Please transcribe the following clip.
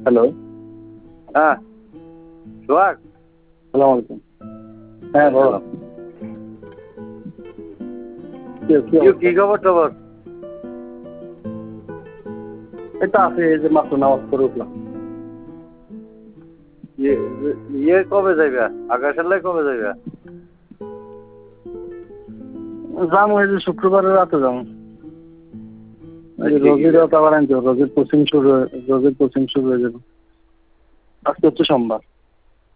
Hello. হ্যাঁ সোহাগ। সালাম আলাইকুম। হ্যাঁ বলো। কি খবর টবর? এটা আছে, এই যে মাত্র নামাজ পড়ে উঠলাম। ইয়ে কবে যাইবা? আকাশের কবে যাইবা? যাবো এই যে শুক্রবারের রাতে যাবো। রোগীর রাত আবার আনতে হবে, রোগীর কোচিং শুরু হয়ে যাবে। আজকে হচ্ছে সোমবার।